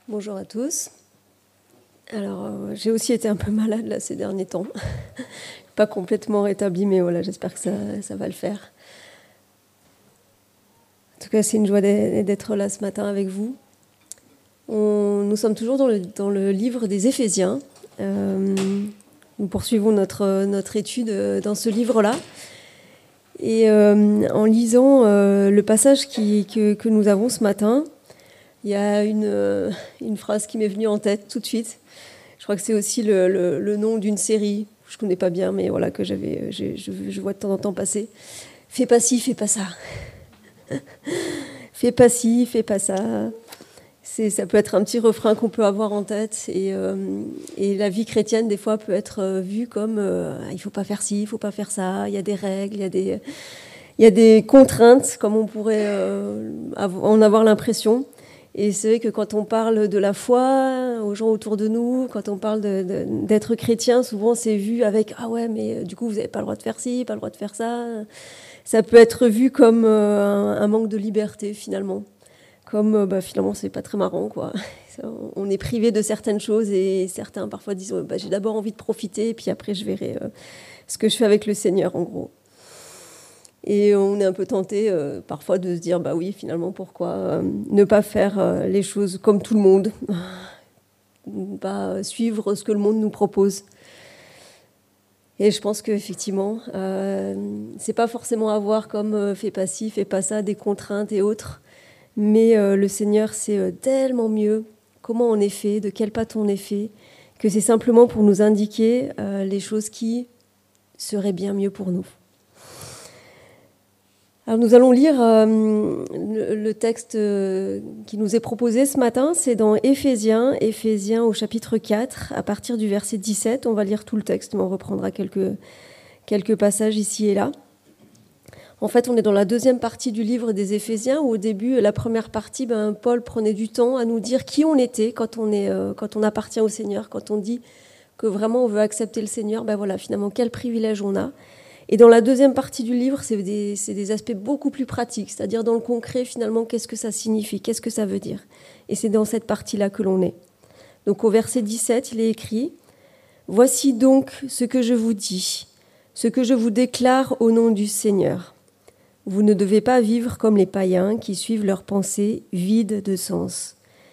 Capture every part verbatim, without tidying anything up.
Bonjour à tous. Alors, euh, j'ai aussi été un peu malade là ces derniers temps. Pas complètement rétablie, mais voilà, j'espère que ça, ça va le faire. En tout cas, c'est une joie d'être là ce matin avec vous. On, nous sommes toujours dans le, dans le livre des Éphésiens. Euh, nous poursuivons notre, notre étude dans ce livre-là. Et euh, en lisant euh, le passage qui, que, que nous avons ce matin, il y a une, euh, une phrase qui m'est venue en tête tout de suite. Je crois que c'est aussi le, le, le nom d'une série, je ne connais pas bien, mais voilà, que j'avais, je, je, je vois de temps en temps passer. Fais pas ci, fais pas ça. Fais pas ci, fais pas ça. C'est, ça peut être un petit refrain qu'on peut avoir en tête. Et, euh, et la vie chrétienne, des fois, peut être vue comme euh, il ne faut pas faire ci, il ne faut pas faire ça. Il y a des règles, il y a des, il y a des contraintes, comme on pourrait euh, en avoir l'impression. Et c'est vrai que quand on parle de la foi aux gens autour de nous, quand on parle de, de, d'être chrétien, souvent c'est vu avec « Ah ouais, mais du coup, vous n'avez pas le droit de faire ci, pas le droit de faire ça ». Ça peut être vu comme euh, un, un manque de liberté, finalement. Comme, euh, bah, finalement, c'est pas très marrant, quoi. On est privé de certaines choses et certains, parfois, disent bah, « J'ai d'abord envie de profiter, et puis après, je verrai euh, ce que je fais avec le Seigneur, en gros ». Et on est un peu tenté euh, parfois de se dire, bah oui, finalement, pourquoi euh, ne pas faire euh, les choses comme tout le monde, ne pas suivre ce que le monde nous propose. Et je pense qu'effectivement, euh, c'est pas forcément avoir comme euh, fais pas ci, fais pas ça, des contraintes et autres, mais euh, le Seigneur sait euh, tellement mieux comment on est fait, de quel patte on est fait, que c'est simplement pour nous indiquer euh, les choses qui seraient bien mieux pour nous. Alors nous allons lire euh, le, le texte euh, qui nous est proposé ce matin, c'est dans Éphésiens, Éphésiens au chapitre quatre, à partir du verset dix-sept. On va lire tout le texte, mais on reprendra quelques, quelques passages ici et là. En fait, on est dans la deuxième partie du livre des Éphésiens, où au début, la première partie, ben, Paul prenait du temps à nous dire qui on était quand on, est, euh, quand on appartient au Seigneur, quand on dit que vraiment on veut accepter le Seigneur, ben voilà, finalement, quel privilège on a. Et dans la deuxième partie du livre, c'est des, c'est des aspects beaucoup plus pratiques, c'est-à-dire dans le concret, finalement, qu'est-ce que ça signifie, qu'est-ce que ça veut dire. Et c'est dans cette partie-là que l'on est. Donc au verset dix-sept, il est écrit « Voici donc ce que je vous dis, ce que je vous déclare au nom du Seigneur. Vous ne devez pas vivre comme les païens qui suivent leurs pensées vides de sens.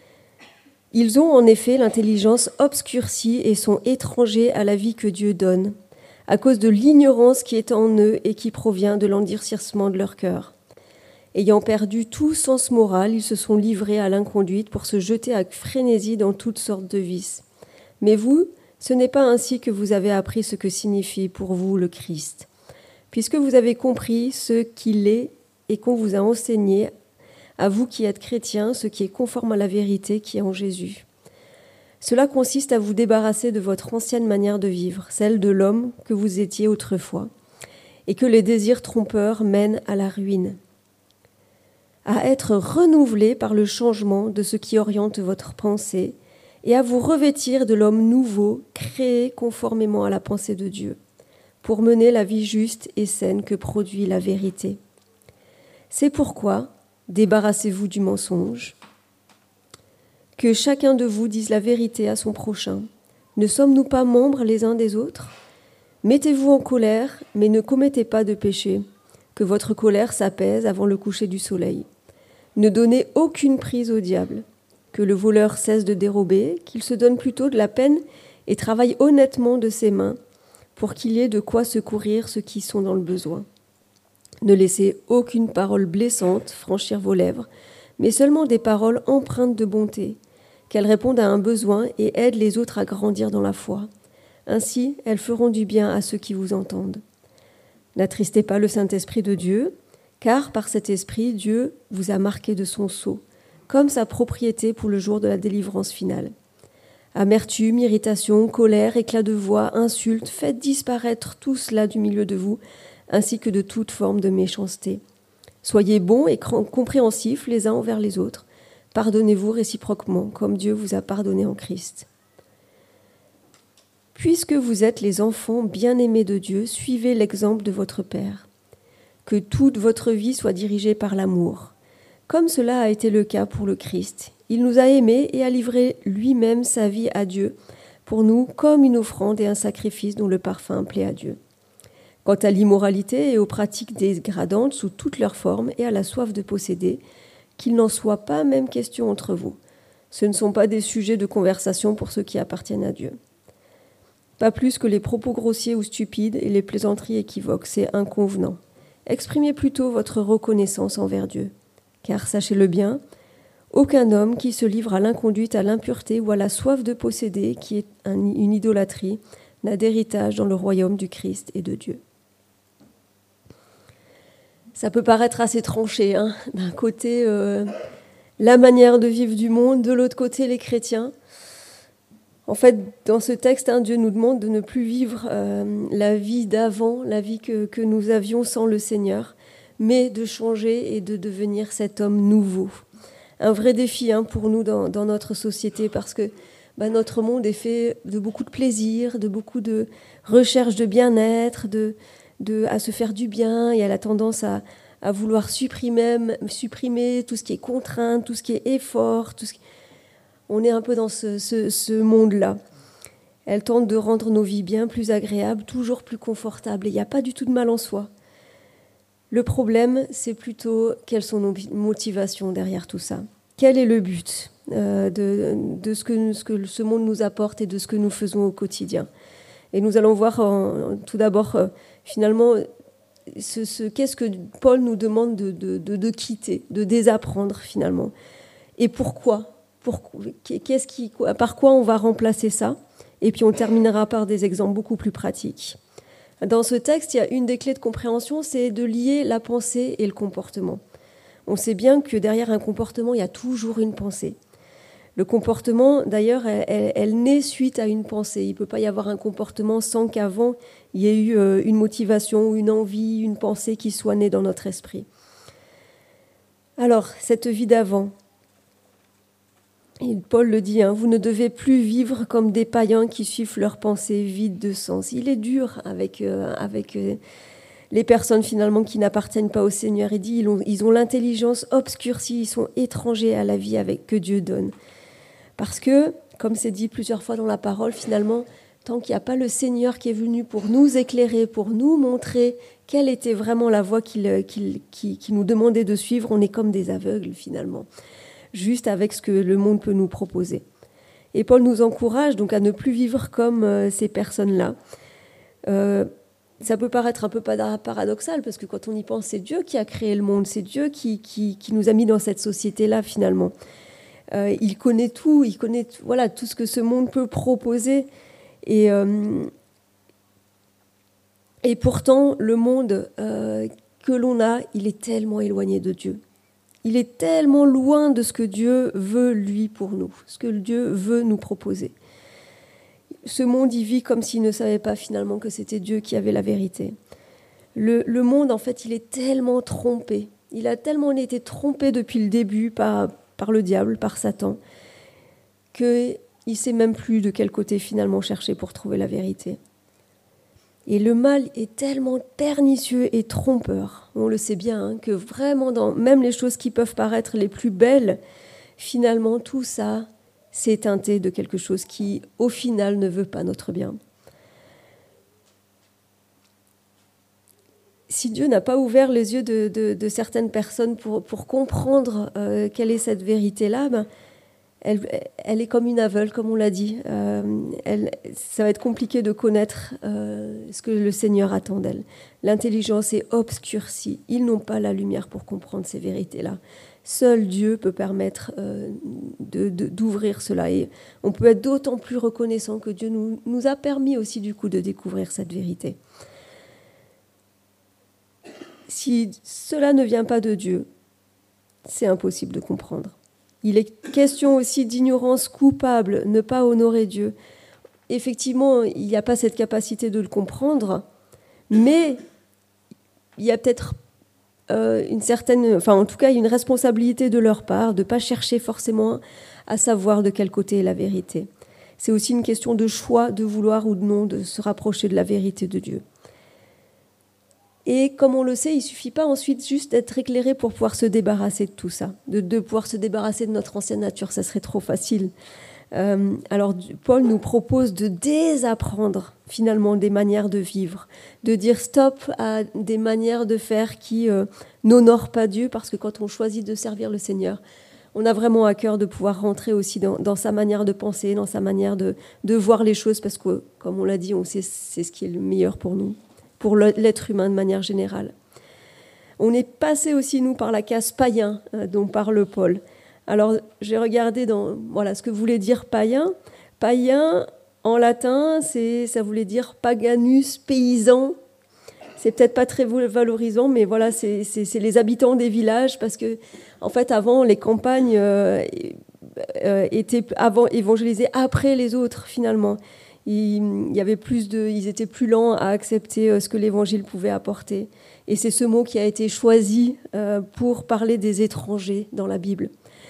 Ils ont en effet l'intelligence obscurcie et sont étrangers à la vie que Dieu donne, à cause de l'ignorance qui est en eux et qui provient de l'endurcissement de leur cœur. Ayant perdu tout sens moral, ils se sont livrés à l'inconduite pour se jeter avec frénésie dans toutes sortes de vices. Mais vous, ce n'est pas ainsi que vous avez appris ce que signifie pour vous le Christ. Puisque vous avez compris ce qu'il est et qu'on vous a enseigné, à vous qui êtes chrétiens, ce qui est conforme à la vérité qui est en Jésus. Cela consiste à vous débarrasser de votre ancienne manière de vivre, celle de l'homme que vous étiez autrefois, et que les désirs trompeurs mènent à la ruine. À être renouvelé par le changement de ce qui oriente votre pensée, et à vous revêtir de l'homme nouveau, créé conformément à la pensée de Dieu, pour mener la vie juste et saine que produit la vérité. C'est pourquoi, débarrassez-vous du mensonge, que chacun de vous dise la vérité à son prochain. Ne sommes-nous pas membres les uns des autres ? Mettez-vous en colère, mais ne commettez pas de péché. Que votre colère s'apaise avant le coucher du soleil. Ne donnez aucune prise au diable. Que le voleur cesse de dérober, qu'il se donne plutôt de la peine et travaille honnêtement de ses mains, pour qu'il y ait de quoi secourir ceux qui sont dans le besoin. Ne laissez aucune parole blessante franchir vos lèvres, mais seulement des paroles empreintes de bonté, qu'elles répondent à un besoin et aident les autres à grandir dans la foi. Ainsi, elles feront du bien à ceux qui vous entendent. N'attristez pas le Saint-Esprit de Dieu, car par cet esprit, Dieu vous a marqué de son sceau, comme sa propriété pour le jour de la délivrance finale. Amertume, irritation, colère, éclat de voix, insultes, faites disparaître tout cela du milieu de vous, ainsi que de toute forme de méchanceté. Soyez bons et compréhensifs les uns envers les autres. Pardonnez-vous réciproquement, comme Dieu vous a pardonné en Christ. Puisque vous êtes les enfants bien-aimés de Dieu, suivez l'exemple de votre Père. Que toute votre vie soit dirigée par l'amour, comme cela a été le cas pour le Christ. Il nous a aimés et a livré lui-même sa vie à Dieu, pour nous comme une offrande et un sacrifice dont le parfum plaît à Dieu. Quant à l'immoralité et aux pratiques dégradantes sous toutes leurs formes et à la soif de posséder, qu'il n'en soit pas même question entre vous. Ce ne sont pas des sujets de conversation pour ceux qui appartiennent à Dieu. Pas plus que les propos grossiers ou stupides et les plaisanteries équivoques, c'est inconvenant. Exprimez plutôt votre reconnaissance envers Dieu. Car sachez-le bien, aucun homme qui se livre à l'inconduite, à l'impureté ou à la soif de posséder, qui est un, une idolâtrie, n'a d'héritage dans le royaume du Christ et de Dieu. Ça peut paraître assez tranché, hein. D'un côté, euh, la manière de vivre du monde, de l'autre côté, les chrétiens. En fait, dans ce texte, hein, Dieu nous demande de ne plus vivre euh, la vie d'avant, la vie que, que nous avions sans le Seigneur, mais de changer et de devenir cet homme nouveau. Un vrai défi hein, pour nous dans, dans notre société, parce que bah, notre monde est fait de beaucoup de plaisir, de beaucoup de recherche de bien-être, de, de, à se faire du bien, et à la tendance à, à vouloir supprimer, supprimer tout ce qui est contrainte, tout ce qui est effort, tout ce qui... On est un peu dans ce, ce, ce monde-là. Elle tente de rendre nos vies bien plus agréables, toujours plus confortables. Et il n'y a pas du tout de mal en soi. Le problème, c'est plutôt quelles sont nos motivations derrière tout ça. Quel est le but euh, de, de ce, que, ce que ce monde nous apporte et de ce que nous faisons au quotidien. Et nous allons voir en, tout d'abord, euh, finalement, ce, ce, qu'est-ce que Paul nous demande de, de, de, de quitter, de désapprendre finalement. Et pourquoi ? Pour, qu'est-ce qui, par quoi on va remplacer ça ? Et puis on terminera par des exemples beaucoup plus pratiques. Dans ce texte, il y a une des clés de compréhension, c'est de lier la pensée et le comportement. On sait bien que derrière un comportement, il y a toujours une pensée. Le comportement, d'ailleurs, elle, elle, elle naît suite à une pensée. Il ne peut pas y avoir un comportement sans qu'avant, il y ait eu une motivation, une envie, une pensée qui soit née dans notre esprit. Alors, cette vie d'avant, et Paul le dit, hein, vous ne devez plus vivre comme des païens qui suivent leurs pensées vides de sens. Il est dur avec, euh, avec euh, les personnes finalement qui n'appartiennent pas au Seigneur. Il dit ils ont, ils ont l'intelligence obscurcie, ils sont étrangers à la vie avec, que Dieu donne. Parce que, comme c'est dit plusieurs fois dans la parole, finalement, tant qu'il n'y a pas le Seigneur qui est venu pour nous éclairer, pour nous montrer quelle était vraiment la voie qu'il, qu'il, qui, qui nous demandait de suivre, on est comme des aveugles finalement. Juste avec ce que le monde peut nous proposer. Et Paul nous encourage donc à ne plus vivre comme euh, ces personnes-là. Euh, ça peut paraître un peu paradoxal, parce que quand on y pense, c'est Dieu qui a créé le monde, c'est Dieu qui, qui, qui nous a mis dans cette société-là, finalement. Euh, il connaît tout, il connaît voilà, tout ce que ce monde peut proposer. Et, euh, et pourtant, le monde euh, que l'on a, il est tellement éloigné de Dieu. Il est tellement loin de ce que Dieu veut, lui, pour nous, ce que Dieu veut nous proposer. Ce monde, il vit comme s'il ne savait pas finalement que c'était Dieu qui avait la vérité. Le, le monde, en fait, il est tellement trompé. Il a tellement été trompé depuis le début par, par le diable, par Satan, qu'il ne sait même plus de quel côté finalement chercher pour trouver la vérité. Et le mal est tellement pernicieux et trompeur, on le sait bien, hein, que vraiment, dans même les choses qui peuvent paraître les plus belles, finalement, tout ça, c'est teinté de quelque chose qui, au final, ne veut pas notre bien. Si Dieu n'a pas ouvert les yeux de, de, de certaines personnes pour, pour comprendre euh, quelle est cette vérité-là, ben, Elle, elle est comme une aveugle, comme on l'a dit. Euh, elle, ça va être compliqué de connaître euh, ce que le Seigneur attend d'elle. L'intelligence est obscurcie. Ils n'ont pas la lumière pour comprendre ces vérités-là. Seul Dieu peut permettre euh, de, de, d'ouvrir cela. Et on peut être d'autant plus reconnaissant que Dieu nous, nous a permis aussi du coup de découvrir cette vérité. Si cela ne vient pas de Dieu, c'est impossible de comprendre. Il est question aussi d'ignorance coupable, ne pas honorer Dieu. Effectivement, il n'y a pas cette capacité de le comprendre, mais il y a peut-être euh, une certaine, enfin en tout cas une responsabilité de leur part de ne pas chercher forcément à savoir de quel côté est la vérité. C'est aussi une question de choix, de vouloir ou de non de se rapprocher de la vérité de Dieu. Et comme on le sait, il ne suffit pas ensuite juste d'être éclairé pour pouvoir se débarrasser de tout ça, de, de pouvoir se débarrasser de notre ancienne nature, ça serait trop facile. Euh, alors Paul nous propose de désapprendre finalement des manières de vivre, de dire stop à des manières de faire qui euh, n'honorent pas Dieu, parce que quand on choisit de servir le Seigneur, on a vraiment à cœur de pouvoir rentrer aussi dans, dans sa manière de penser, dans sa manière de, de voir les choses, parce que comme on l'a dit, on sait c'est ce qui est le meilleur pour nous, pour l'être humain de manière générale. On est passé aussi nous par la case païen euh, dont parle Paul. Alors, j'ai regardé dans voilà ce que voulait dire païen. Païen, en latin, c'est, ça voulait dire paganus, paysan. C'est peut-être pas très valorisant, mais voilà, c'est, c'est, c'est les habitants des villages, parce que, en fait, avant, les campagnes euh, euh, étaient avant évangélisées après les autres, finalement. Il, il y avait plus de, ils étaient plus lents à accepter ce que l'évangile pouvait apporter. Et c'est ce mot qui a été choisi euh, pour parler des étrangers dans la Bible.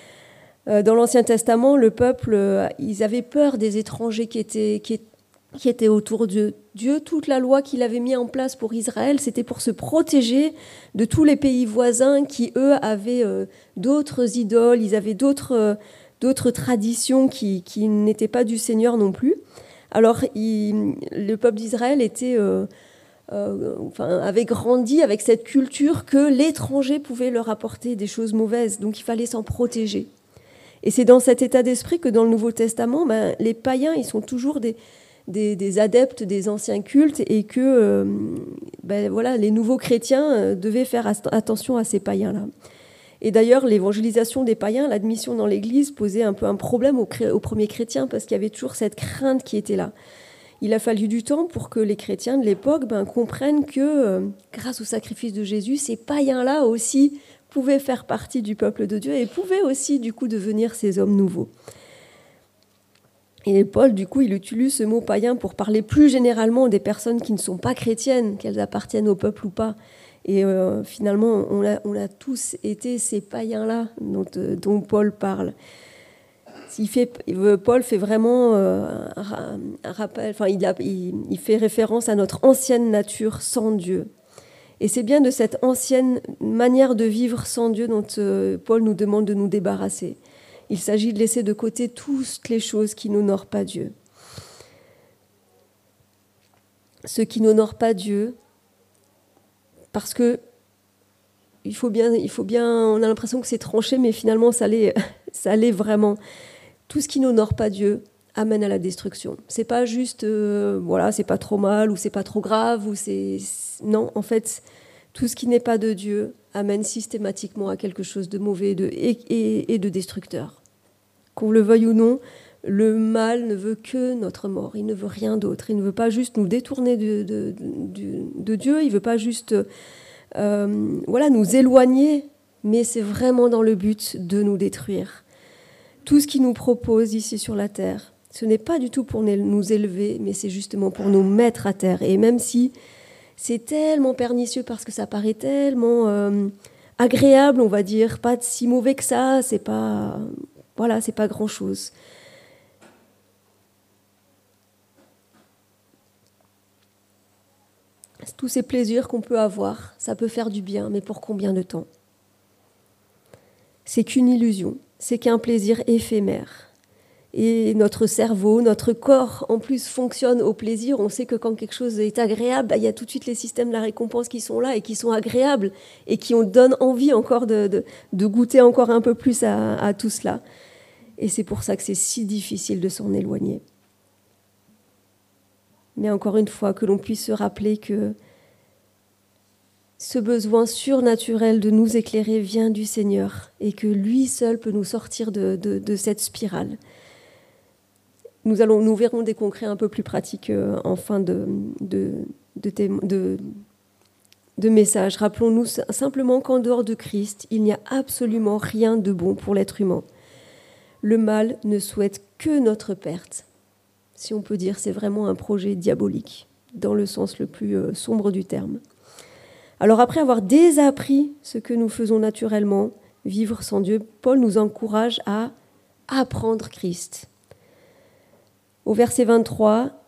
Dans l'Ancien Testament, le peuple, ils avaient peur des étrangers qui étaient, qui, qui étaient autour d'eux. Dieu, toute la loi qu'il avait mise en place pour Israël, c'était pour se protéger de tous les pays voisins qui, eux, avaient euh, d'autres idoles, ils avaient d'autres, euh, d'autres traditions qui, qui n'étaient pas du Seigneur non plus. Alors, il, le peuple d'Israël était, euh, euh, enfin, avait grandi avec cette culture que l'étranger pouvait leur apporter des choses mauvaises, donc il fallait s'en protéger. Et c'est dans cet état d'esprit que dans le Nouveau Testament, ben, les païens, ils sont toujours des, des, des adeptes des anciens cultes, et que euh, ben, voilà, les nouveaux chrétiens euh, devaient faire attention à ces païens-là. Et d'ailleurs, l'évangélisation des païens, l'admission dans l'Église, posait un peu un problème aux, aux premiers chrétiens, parce qu'il y avait toujours cette crainte qui était là. Il a fallu du temps pour que les chrétiens de l'époque ben, comprennent que, euh, grâce au sacrifice de Jésus, ces païens-là aussi pouvaient faire partie du peuple de Dieu et pouvaient aussi, du coup, devenir ces hommes nouveaux. Et Paul, du coup, il utilise ce mot païen pour parler plus généralement des personnes qui ne sont pas chrétiennes, qu'elles appartiennent au peuple ou pas. Et euh, finalement, on a, on a tous été ces païens-là dont, euh, dont Paul parle. Il fait, Paul fait vraiment euh, un, un rappel, enfin, il, a, il, il fait référence à notre ancienne nature sans Dieu. Et c'est bien de cette ancienne manière de vivre sans Dieu dont euh, Paul nous demande de nous débarrasser. Il s'agit de laisser de côté toutes les choses qui n'honorent pas Dieu. Ce qui n'honore pas Dieu, parce que il faut bien, il faut bien, on a l'impression que c'est tranché, mais finalement ça l'est, ça l'est vraiment. Tout ce qui n'honore pas Dieu amène à la destruction. C'est pas juste, euh, voilà, c'est pas trop mal ou c'est pas trop grave ou c'est non, en fait, tout ce qui n'est pas de Dieu amène systématiquement à quelque chose de mauvais de, et, et, et de destructeur. Qu'on le veuille ou non, le mal ne veut que notre mort. Il ne veut rien d'autre. Il ne veut pas juste nous détourner de, de, de, de Dieu. Il ne veut pas juste euh, voilà, nous éloigner, mais c'est vraiment dans le but de nous détruire. Tout ce qu'il nous propose ici sur la terre, ce n'est pas du tout pour nous élever, mais c'est justement pour nous mettre à terre. Et même si c'est tellement pernicieux parce que ça paraît tellement euh, agréable, on va dire, pas si mauvais que ça, c'est pas, voilà, c'est pas grand-chose. Tous ces plaisirs qu'on peut avoir, ça peut faire du bien, mais pour combien de temps ? C'est qu'une illusion, c'est qu'un plaisir éphémère. Et notre cerveau, notre corps, en plus, fonctionne au plaisir. On sait que quand quelque chose est agréable, bah, il y a tout de suite les systèmes de la récompense qui sont là et qui sont agréables et qui ont donnent envie encore de, de, de goûter encore un peu plus à, à tout cela. Et c'est pour ça que c'est si difficile de s'en éloigner. Mais encore une fois, que l'on puisse se rappeler que ce besoin surnaturel de nous éclairer vient du Seigneur et que lui seul peut nous sortir de, de, de cette spirale. Nous, allons, nous verrons des concrets un peu plus pratiques euh, en fin de, de, de, de, de message. Rappelons-nous simplement qu'en dehors de Christ, il n'y a absolument rien de bon pour l'être humain. Le mal ne souhaite que notre perte. Si on peut dire, c'est vraiment un projet diabolique, dans le sens le plus euh, sombre du terme. Alors après avoir désappris ce que nous faisons naturellement, vivre sans Dieu, Paul nous encourage à apprendre Christ. Au verset vingt-trois,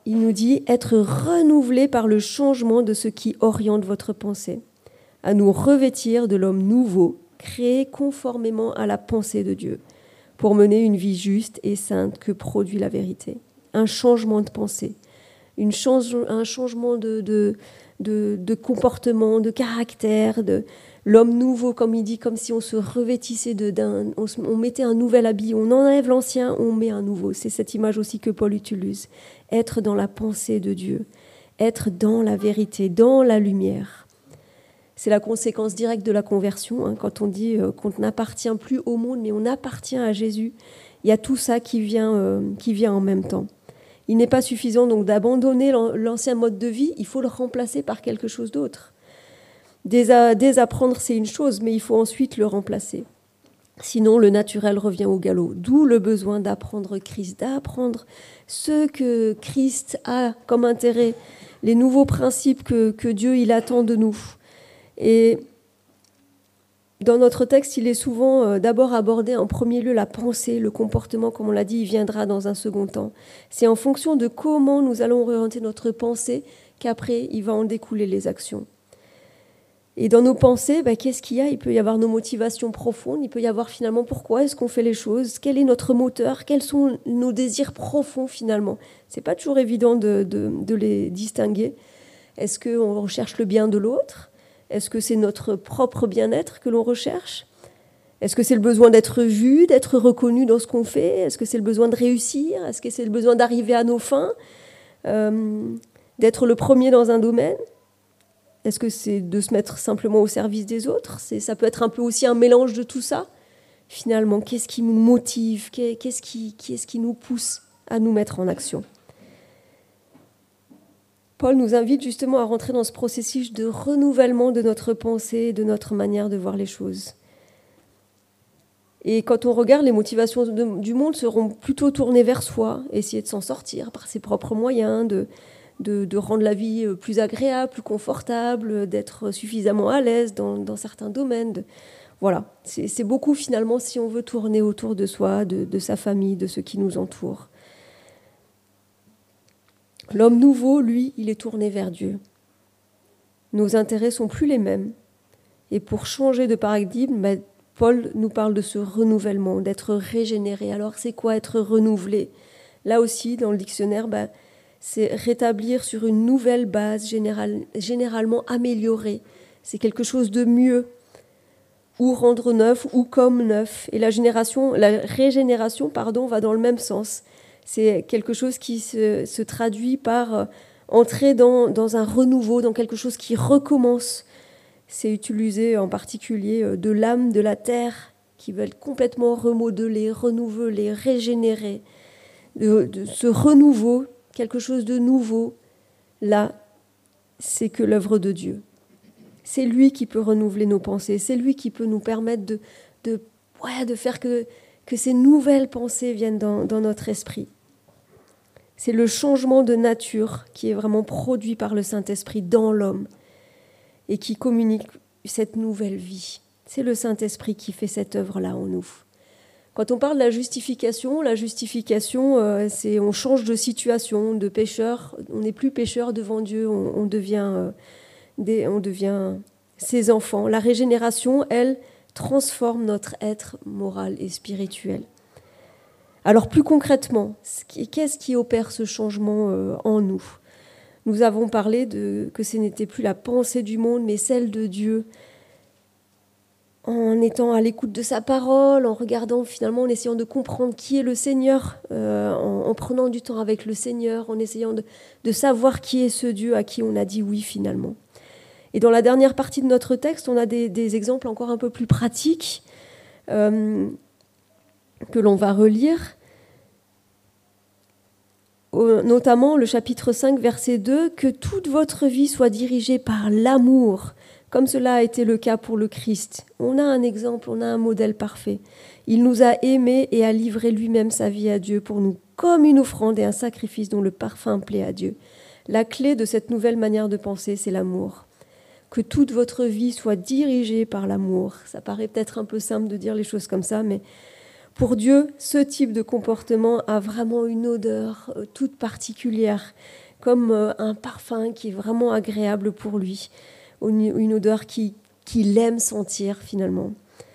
il nous dit être renouvelé par le changement de ce qui oriente votre pensée, à nous revêtir de l'homme nouveau, créé conformément à la pensée de Dieu, pour mener une vie juste et sainte que produit la vérité. Un changement de pensée, une change, un changement de, de, de, de comportement, de caractère, de l'homme nouveau, comme il dit, comme si on se revêtissait de, d'un, on, on mettait un nouvel habit, on enlève l'ancien, on met un nouveau. C'est cette image aussi que Paul utilise. Être dans la pensée de Dieu, être dans la vérité, dans la lumière. C'est la conséquence directe de la conversion, hein, quand on dit euh, qu'on n'appartient plus au monde, mais on appartient à Jésus. Il y a tout ça qui vient, euh, qui vient en même temps. Il n'est pas suffisant donc d'abandonner l'ancien mode de vie, il faut le remplacer par quelque chose d'autre. Dés- désapprendre, c'est une chose, mais il faut ensuite le remplacer. Sinon, le naturel revient au galop. D'où le besoin d'apprendre Christ, d'apprendre ce que Christ a comme intérêt, les nouveaux principes que, que Dieu il attend de nous. Et dans notre texte, il est souvent euh, d'abord abordé en premier lieu la pensée, le comportement, comme on l'a dit, il viendra dans un second temps. C'est en fonction de comment nous allons orienter notre pensée qu'après, il va en découler les actions. Et dans nos pensées, ben, qu'est-ce qu'il y a ? Il peut y avoir nos motivations profondes, il peut y avoir finalement pourquoi est-ce qu'on fait les choses, quel est notre moteur, quels sont nos désirs profonds finalement. Ce n'est pas toujours évident de, de, de les distinguer. Est-ce qu'on recherche le bien de l'autre ? Est-ce que c'est notre propre bien-être que l'on recherche ? Est-ce que c'est le besoin d'être vu, d'être reconnu dans ce qu'on fait ? Est-ce que c'est le besoin de réussir ? Est-ce que c'est le besoin d'arriver à nos fins ? euh, D'être le premier dans un domaine ? Est-ce que c'est de se mettre simplement au service des autres ? c'est, Ça peut être un peu aussi un mélange de tout ça. Finalement, qu'est-ce qui nous motive ? Qu'est-ce qui, qu'est-ce qui nous pousse à nous mettre en action ? Paul nous invite justement à rentrer dans ce processus de renouvellement de notre pensée, de notre manière de voir les choses. Et quand on regarde, les motivations de, du monde seront plutôt tournées vers soi, essayer de s'en sortir par ses propres moyens, de, de, de rendre la vie plus agréable, plus confortable, d'être suffisamment à l'aise dans, dans certains domaines. De, voilà, c'est, c'est beaucoup finalement si on veut tourner autour de soi, de, de sa famille, de ceux qui nous entourent. L'homme nouveau, lui, il est tourné vers Dieu. Nos intérêts sont plus les mêmes. Et pour changer de paradigme, ben, Paul nous parle de ce renouvellement, d'être régénéré. Alors, c'est quoi être renouvelé ? Là aussi, dans le dictionnaire, ben, c'est rétablir sur une nouvelle base, général, généralement améliorée. C'est quelque chose de mieux, ou rendre neuf, ou comme neuf. Et la, génération, la régénération pardon, va dans le même sens. C'est quelque chose qui se, se traduit par euh, entrer dans, dans un renouveau, dans quelque chose qui recommence. C'est utilisé en particulier euh, de l'âme, de la terre, qui veulent complètement remodeler, renouveler, régénérer. De, de ce renouveau, quelque chose de nouveau, là, c'est que l'œuvre de Dieu. C'est lui qui peut renouveler nos pensées, c'est lui qui peut nous permettre de, de, ouais, de faire que, que ces nouvelles pensées viennent dans, dans notre esprit. C'est le changement de nature qui est vraiment produit par le Saint-Esprit dans l'homme et qui communique cette nouvelle vie. C'est le Saint-Esprit qui fait cette œuvre-là en nous. Quand on parle de la justification, la justification, euh, c'est on change de situation, de pécheur. On n'est plus pécheur devant Dieu, on, on, devient, euh, des, on devient ses enfants. La régénération, elle, transforme notre être moral et spirituel. Alors plus concrètement, qu'est-ce qui opère ce changement euh, en nous ? Nous avons parlé de, que ce n'était plus la pensée du monde, mais celle de Dieu. En étant à l'écoute de sa parole, en regardant finalement, en essayant de comprendre qui est le Seigneur, euh, en, en prenant du temps avec le Seigneur, en essayant de, de savoir qui est ce Dieu à qui on a dit oui finalement. Et dans la dernière partie de notre texte, on a des, des exemples encore un peu plus pratiques euh, que l'on va relire. Notamment le chapitre cinq, verset deux, « Que toute votre vie soit dirigée par l'amour, comme cela a été le cas pour le Christ. » On a un exemple, on a un modèle parfait. Il nous a aimés et a livré lui-même sa vie à Dieu pour nous, comme une offrande et un sacrifice dont le parfum plaît à Dieu. La clé de cette nouvelle manière de penser, c'est l'amour. Que toute votre vie soit dirigée par l'amour. Ça paraît peut-être un peu simple de dire les choses comme ça, mais Pour Dieu, ce type de comportement a vraiment une odeur euh, toute particulière, comme euh, un parfum qui est vraiment agréable pour lui, une, une odeur qui, qu'il aime sentir finalement.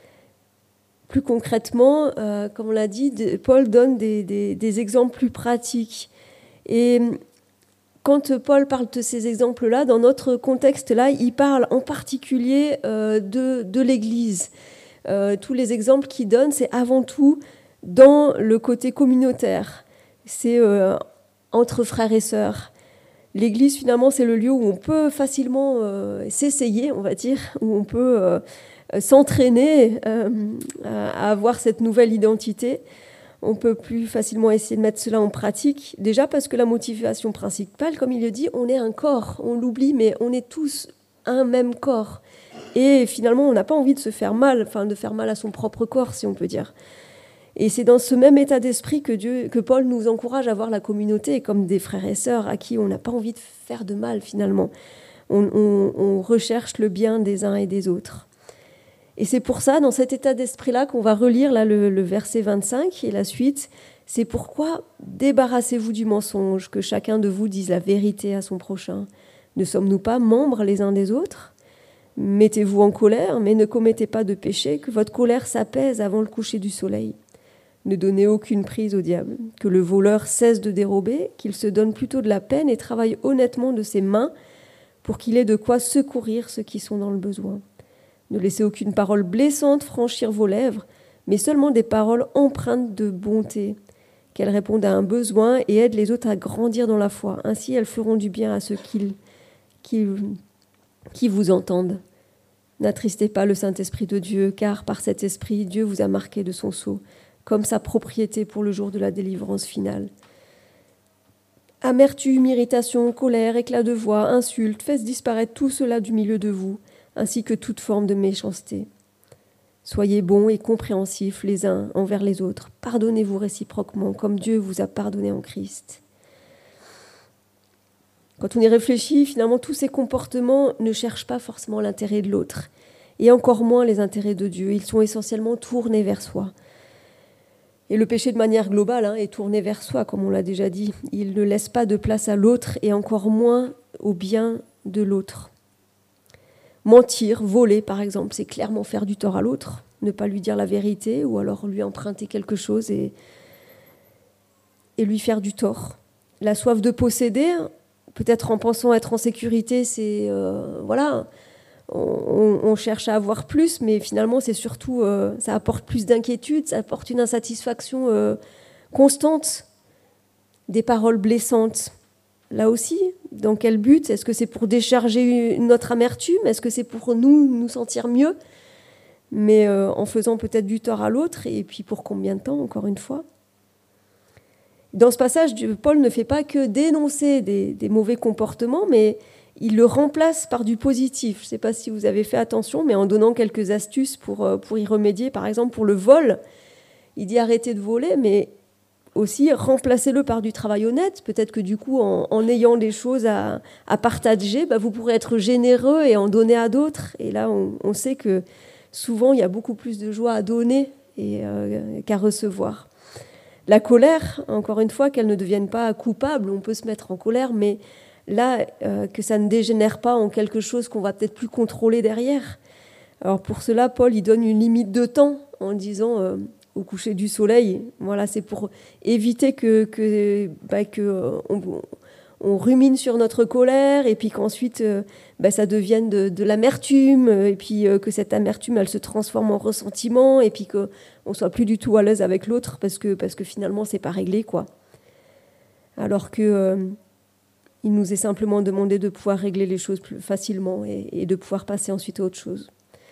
Plus concrètement, euh, comme on l'a dit, Paul donne des, des, des exemples plus pratiques. Et quand Paul parle de ces exemples-là, dans notre contexte-là, il parle en particulier euh, de, de l'Église. Euh, tous les exemples qu'il donne, c'est avant tout dans le côté communautaire. C'est euh, entre frères et sœurs. L'Église, finalement, c'est le lieu où on peut facilement euh, s'essayer, on va dire, où on peut euh, s'entraîner euh, à avoir cette nouvelle identité. On peut plus facilement essayer de mettre cela en pratique. Déjà parce que la motivation principale, comme il le dit, on est un corps. On l'oublie, mais on est tous un même corps. Et finalement, on n'a pas envie de se faire mal, enfin de faire mal à son propre corps, si on peut dire. Et c'est dans ce même état d'esprit que, Dieu, que Paul nous encourage à voir la communauté comme des frères et sœurs à qui on n'a pas envie de faire de mal, finalement. On, on, on recherche le bien des uns et des autres. Et c'est pour ça, dans cet état d'esprit-là, qu'on va relire là, le, le verset vingt-cinq et la suite. C'est pourquoi débarrassez-vous du mensonge, que chacun de vous dise la vérité à son prochain. Ne sommes-nous pas membres les uns des autres ? Mettez-vous en colère, mais ne commettez pas de péché, que votre colère s'apaise avant le coucher du soleil. Ne donnez aucune prise au diable, que le voleur cesse de dérober, qu'il se donne plutôt de la peine et travaille honnêtement de ses mains pour qu'il ait de quoi secourir ceux qui sont dans le besoin. Ne laissez aucune parole blessante franchir vos lèvres, mais seulement des paroles empreintes de bonté, qu'elles répondent à un besoin et aident les autres à grandir dans la foi. Ainsi, elles feront du bien à ceux qui, qui, qui vous entendent. N'attristez pas le Saint-Esprit de Dieu, car par cet esprit, Dieu vous a marqué de son sceau, comme sa propriété pour le jour de la délivrance finale. Amertume, irritation, colère, éclat de voix, insultes, faites disparaître tout cela du milieu de vous, ainsi que toute forme de méchanceté. Soyez bons et compréhensifs les uns envers les autres. Pardonnez-vous réciproquement, comme Dieu vous a pardonné en Christ. Quand on y réfléchit, finalement, tous ces comportements ne cherchent pas forcément l'intérêt de l'autre, et encore moins les intérêts de Dieu. Ils sont essentiellement tournés vers soi. Et le péché, de manière globale, hein, est tourné vers soi, comme on l'a déjà dit. Il ne laisse pas de place à l'autre, et encore moins au bien de l'autre. Mentir, voler, par exemple, c'est clairement faire du tort à l'autre, ne pas lui dire la vérité, ou alors lui emprunter quelque chose et, et lui faire du tort. La soif de posséder, peut-être en pensant être en sécurité, c'est euh, voilà, on, on cherche à avoir plus, mais finalement, c'est surtout, euh, ça apporte plus d'inquiétude, ça apporte une insatisfaction euh, constante, des paroles blessantes. Là aussi, dans quel but ? Est-ce que c'est pour décharger notre amertume ? Est-ce que c'est pour nous nous sentir mieux ? Mais euh, en faisant peut-être du tort à l'autre, et puis pour combien de temps, encore une fois ? Dans ce passage, Paul ne fait pas que dénoncer des, des mauvais comportements, mais il le remplace par du positif. Je ne sais pas si vous avez fait attention, mais en donnant quelques astuces pour, pour y remédier. Par exemple, pour le vol, il dit arrêtez de voler, mais aussi remplacez-le par du travail honnête. Peut-être que du coup, en, en ayant des choses à, à partager, bah, vous pourrez être généreux et en donner à d'autres. Et là, on, on sait que souvent, il y a beaucoup plus de joie à donner et, euh, qu'à recevoir. La colère, encore une fois, qu'elle ne devienne pas coupable. On peut se mettre en colère, mais là, euh, que ça ne dégénère pas en quelque chose qu'on va peut-être plus contrôler derrière. Alors pour cela, Paul, il donne une limite de temps en disant... Euh, au coucher du soleil, voilà, c'est pour éviter que, que, bah, que on, on rumine sur notre colère et puis qu'ensuite bah, ça devienne de, de l'amertume et puis euh, que cette amertume elle se transforme en ressentiment et puis qu'on ne soit plus du tout à l'aise avec l'autre parce que, parce que finalement c'est pas réglé, quoi. Alors que euh, il nous est simplement demandé de pouvoir régler les choses plus facilement et, et de pouvoir passer ensuite à autre chose.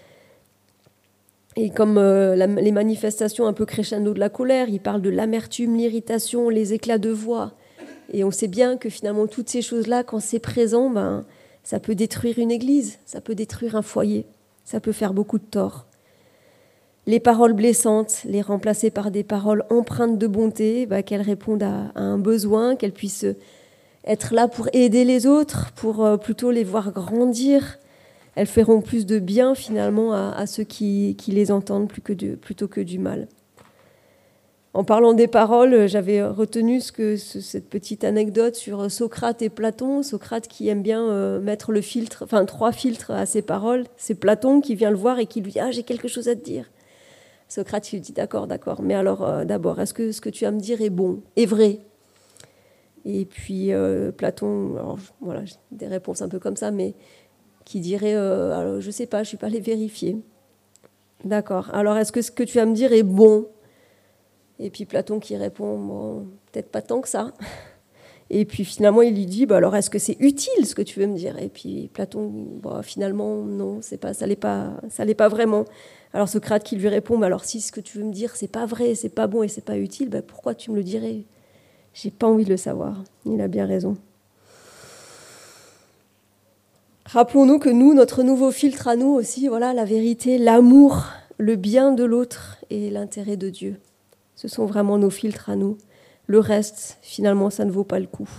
Et comme euh, la, les manifestations un peu crescendo de la colère, il parle de l'amertume, l'irritation, les éclats de voix. Et on sait bien que finalement, toutes ces choses-là, quand c'est présent, ben, ça peut détruire une église, ça peut détruire un foyer, ça peut faire beaucoup de tort. Les paroles blessantes, les remplacer par des paroles empreintes de bonté, ben, qu'elles répondent à, à un besoin, qu'elles puissent être là pour aider les autres, pour euh, plutôt les voir grandir. Elles feront plus de bien finalement à, à ceux qui, qui les entendent plus que de, plutôt que du mal. En parlant des paroles, j'avais retenu ce que, ce, cette petite anecdote sur Socrate et Platon. Socrate qui aime bien euh, mettre le filtre, enfin trois filtres à ses paroles. C'est Platon qui vient le voir et qui lui dit « Ah, j'ai quelque chose à te dire ». Socrate lui dit « D'accord, d'accord, mais alors euh, d'abord, est-ce que ce que tu as à me dire est bon, est vrai ?» Et puis euh, Platon, alors, voilà, des réponses un peu comme ça, mais qui dirait euh, alors, « Je ne sais pas, je ne suis pas allé vérifier ». D'accord, alors est-ce que ce que tu as à me dire est bon ? Et puis Platon qui répond, bon, peut-être pas tant que ça. Et puis finalement, il lui dit, bah alors est-ce que c'est utile ce que tu veux me dire ? Et puis Platon, bon, finalement, non, c'est pas, ça l'est pas, ça l'est pas vraiment. Alors Socrate qui lui répond, bah alors si ce que tu veux me dire, c'est pas vrai, c'est pas bon et c'est pas utile, bah pourquoi tu me le dirais ? J'ai pas envie de le savoir. Il a bien raison. Rappelons-nous que nous, notre nouveau filtre à nous aussi, voilà, la vérité, l'amour, le bien de l'autre et l'intérêt de Dieu. Ce sont vraiment nos filtres à nous. Le reste, finalement, ça ne vaut pas le coup.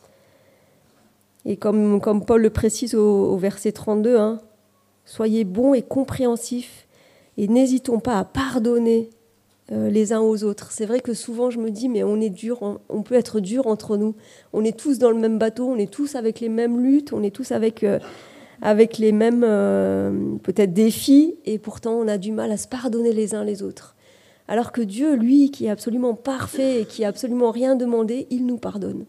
Et comme, comme Paul le précise au, au verset trente-deux, hein, soyez bons et compréhensifs et n'hésitons pas à pardonner euh, les uns aux autres. C'est vrai que souvent je me dis, mais on est dur, on, on peut être dur entre nous. On est tous dans le même bateau, on est tous avec les mêmes luttes, on est tous avec, euh, avec les mêmes euh, peut-être défis, et pourtant on a du mal à se pardonner les uns les autres. Alors que Dieu, lui, qui est absolument parfait et qui n'a absolument rien demandé, il nous pardonne.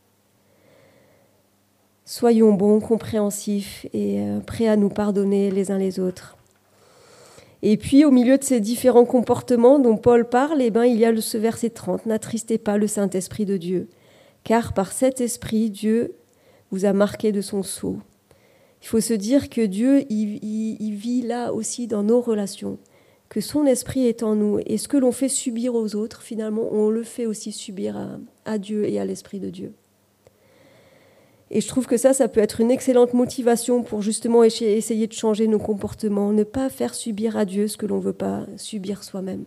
Soyons bons, compréhensifs et euh, prêts à nous pardonner les uns les autres. Et puis, au milieu de ces différents comportements dont Paul parle, eh ben, il y a ce verset trente, « N'attristez pas le Saint-Esprit de Dieu, car par cet Esprit, Dieu vous a marqué de son sceau. » Il faut se dire que Dieu, il, il, il vit là aussi dans nos relations, que son esprit est en nous. Et ce que l'on fait subir aux autres, finalement, on le fait aussi subir à, à Dieu et à l'Esprit de Dieu. Et je trouve que ça, ça peut être une excellente motivation pour justement essayer de changer nos comportements, ne pas faire subir à Dieu ce que l'on ne veut pas subir soi-même.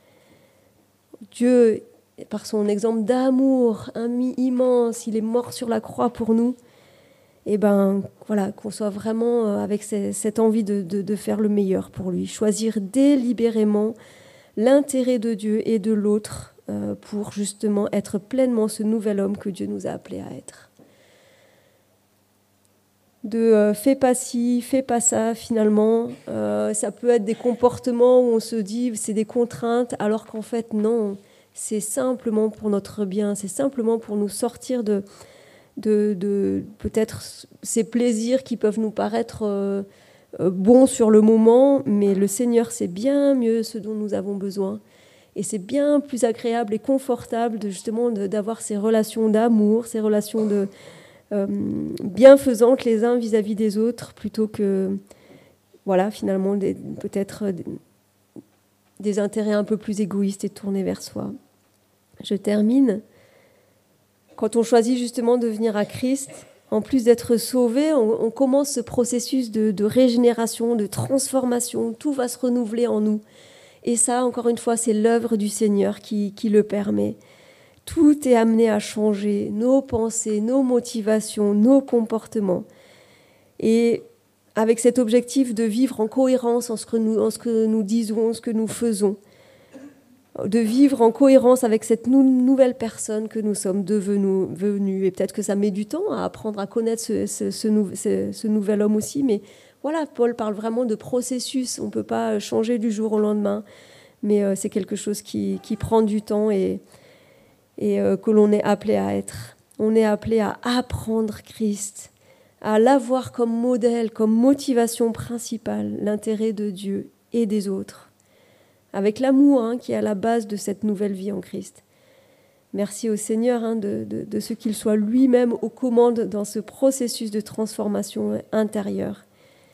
Dieu, par son exemple d'amour immense, il est mort sur la croix pour nous. Et ben voilà, qu'on soit vraiment avec cette envie de, de, de faire le meilleur pour lui, choisir délibérément l'intérêt de Dieu et de l'autre euh, pour justement être pleinement ce nouvel homme que Dieu nous a appelés à être. De euh, fais pas ci, fais pas ça, finalement, euh, ça peut être des comportements où on se dit c'est des contraintes, alors qu'en fait non, c'est simplement pour notre bien, c'est simplement pour nous sortir de De, de peut-être ces plaisirs qui peuvent nous paraître euh, euh, bons sur le moment, mais le Seigneur sait bien mieux ce dont nous avons besoin. Et c'est bien plus agréable et confortable de, justement de, d'avoir ces relations d'amour, ces relations de, euh, bienfaisantes les uns vis-à-vis des autres, plutôt que, voilà, finalement, des, peut-être des, des intérêts un peu plus égoïstes et tournés vers soi. Je termine. Quand on choisit justement de venir à Christ, en plus d'être sauvé, on, on commence ce processus de, de régénération, de transformation. Tout va se renouveler en nous. Et ça, encore une fois, c'est l'œuvre du Seigneur qui, qui le permet. Tout est amené à changer, nos pensées, nos motivations, nos comportements. Et avec cet objectif de vivre en cohérence en ce que nous, en ce que nous disons, en ce que nous faisons. De vivre en cohérence avec cette nou- nouvelle personne que nous sommes devenus, venus. Et peut-être que ça met du temps à apprendre à connaître ce, ce, ce, nou- ce, ce nouvel homme aussi. Mais voilà, Paul parle vraiment de processus. On ne peut pas changer du jour au lendemain. Mais euh, c'est quelque chose qui, qui prend du temps et, et euh, que l'on est appelé à être. On est appelé à apprendre Christ, à l'avoir comme modèle, comme motivation principale, l'intérêt de Dieu et des autres. Avec l'amour hein, qui est à la base de cette nouvelle vie en Christ. Merci au Seigneur hein, de, de, de ce qu'il soit lui-même aux commandes dans ce processus de transformation intérieure.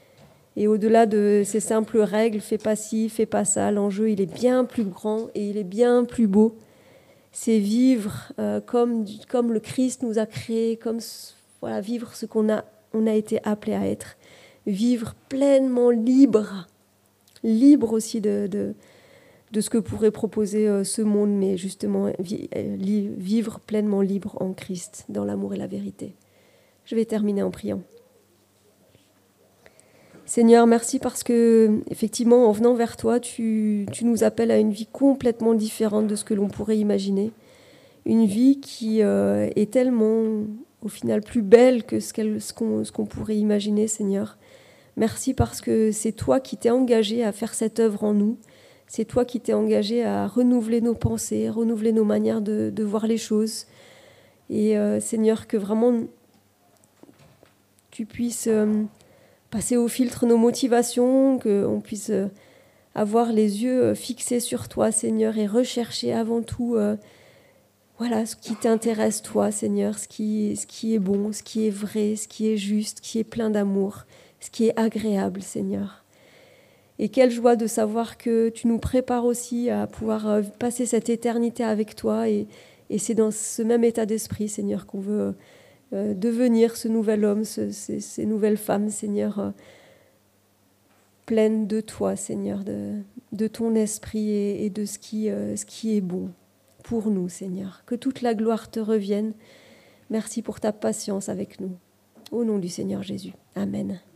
Et au-delà de ces simples règles, fais pas ci, fais pas ça, l'enjeu il est bien plus grand et il est bien plus beau. C'est vivre euh, comme, comme le Christ nous a créé, comme voilà, vivre ce qu'on a, on a été appelé à être. Vivre pleinement libre, libre aussi de... de de ce que pourrait proposer euh, ce monde, mais justement vi- li- vivre pleinement libre en Christ, dans l'amour et la vérité. Je vais terminer en priant. Seigneur, merci parce que, effectivement, en venant vers toi, tu, tu nous appelles à une vie complètement différente de ce que l'on pourrait imaginer. Une vie qui euh, est tellement, au final, plus belle que ce, qu'elle, ce, qu'on, ce qu'on pourrait imaginer, Seigneur. Merci parce que c'est toi qui t'es engagé à faire cette œuvre en nous. C'est toi qui t'es engagé à renouveler nos pensées, renouveler nos manières de, de voir les choses. Et euh, Seigneur, que vraiment tu puisses euh, passer au filtre nos motivations, qu'on puisse euh, avoir les yeux fixés sur toi, Seigneur, et rechercher avant tout euh, voilà, ce qui t'intéresse, toi, Seigneur, ce qui, ce qui est bon, ce qui est vrai, ce qui est juste, ce qui est plein d'amour, ce qui est agréable, Seigneur. Et quelle joie de savoir que tu nous prépares aussi à pouvoir passer cette éternité avec toi. Et, et c'est dans ce même état d'esprit, Seigneur, qu'on veut euh, devenir ce nouvel homme, ce, ces, ces nouvelles femmes, Seigneur, euh, pleines de toi, Seigneur, de, de ton esprit et, et de ce qui, euh, ce qui est bon pour nous, Seigneur. Que toute la gloire te revienne. Merci pour ta patience avec nous. Au nom du Seigneur Jésus. Amen.